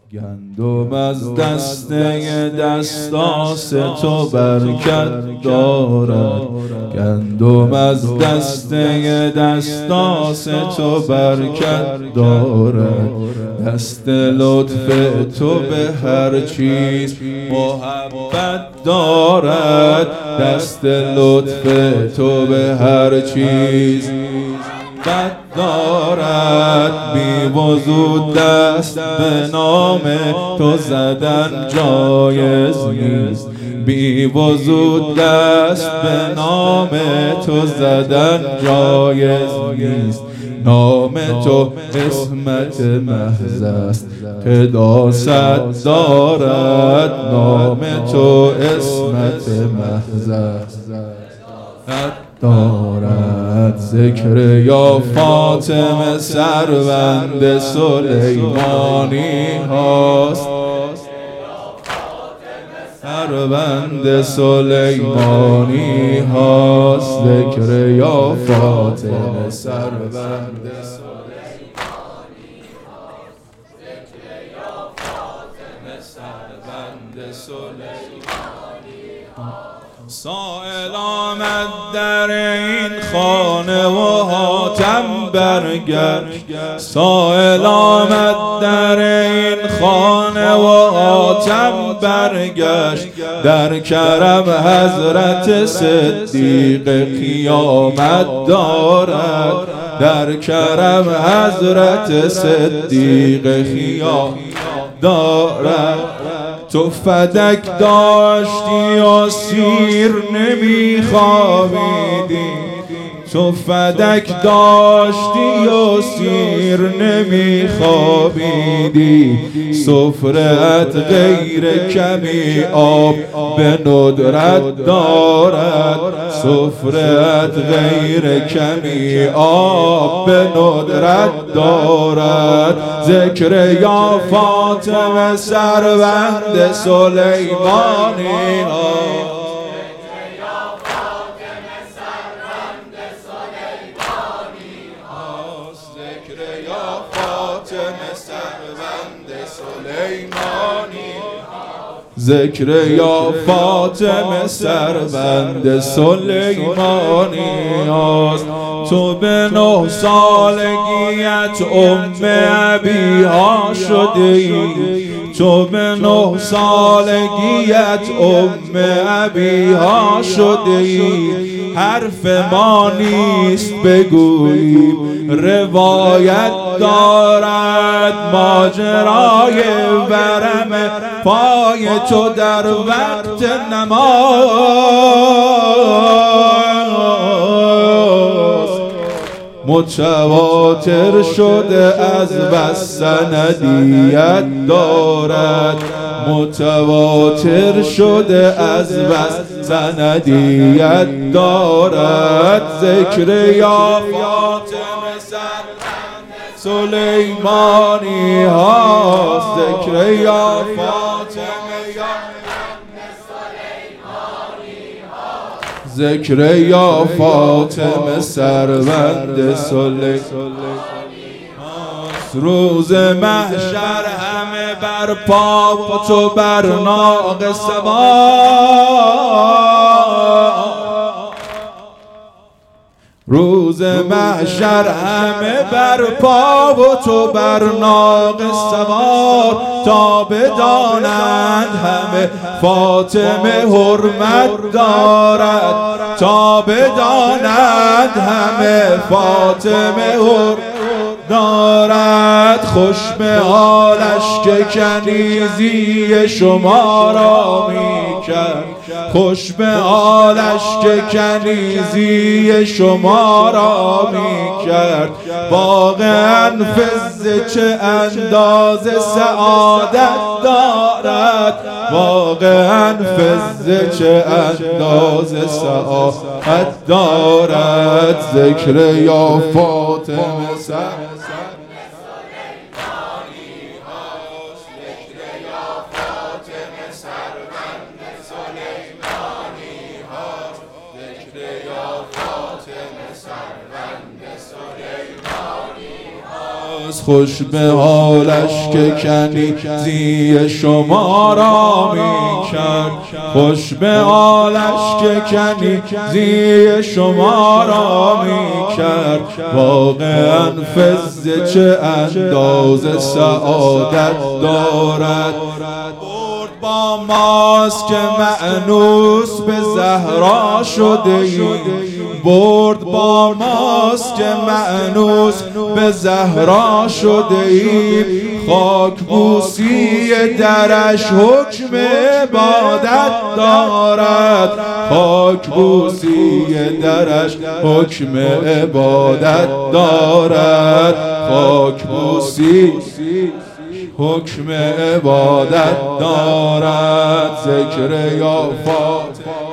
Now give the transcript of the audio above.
گندم از دسته دستاس تو برکت دارد، گندم از دسته دستاس تو برکت دارد. دست لطف تو به هر چیز محبت دارد، دست لطف تو به هر چیز بد دارد. بی وضو دست به نام تو زدن جایز نیست، بی وضو دست به نام تو زدن جایز نیست. نام تو اسمت محض است قداست دارد، نام تو اسمت محض است دارد. ذکر یا فاطمه سروند سلیمانی هاست، سروند سلیمانی هاست. ذکر یا فاطمه سروند سلیمانی هاست، ذکر یا فاطمه سروند سلیمانی هاست. سائل آمد در این خانه و حاتم برگشت، سائل آمد در این خانه و حاتم برگشت. در کرم حضرت صدیق قیامت دارد، در کرم حضرت صدیق قیامت دارد. تو فدک داشتی و سیر نمیخوابیدی، تو فدک داشتی و سیر نمیخوابیدی. سفره‌ات غیر کمی آب به ندرت دارد، سفره‌ات غیر کمی آب به ندرت دارد. ذکر یا فاطمه سروند سلیمانی ها، ذکر یا فاطمه سروند سلیمانی است. تو به 9 سالگیت ابیها شدی، تو به 9 سالگیت ابیها شدی. حرف ما نیست بگوییم روایت دارد، ماجرای ورم پای تو در وقت نماز متواتر شده از بس سندیت دارد، متواتر شده از بس سندیت دارد. ذکر یا فاطمه سلیمانی هاست، ذکر یا فاطمه سلیمانی هاست، ذکر یا فاطمه سروند سلیمانی هاست. روز محشر همه بر پا و تو بر ناقه سوار، روز محشر همه بر پا و تو بر ناقه سوار. تا بدانند همه فاطمه حرمت دارد، تا بدانند همه فاطمه حرمت دارد. خوش به حالش که کنیزی شما را می کرد، خوش به حالش که کنیزی شما را می کرد. واقعا فضه چه اندازه سعادت دارد، واقعا فضه چه اندازه سعادت دارد. ذکر یا فاطمه خوش به حالش که کنیزی شما را می کرد، خوش به حالش که کنیزی شما را می کرد. واقعا فضه چه اندازه سعادت دارد. برد با ماست که مأنوس به زهرا شده ایم، برد با ماست که مأنوس به زهرا شده ایم. خاک بوسی درش حکم عبادت دارد، خاک بوسی درش حکم عبادت دارد، خاک بوسی حکم عبادت دارد. ذکر یا فاتح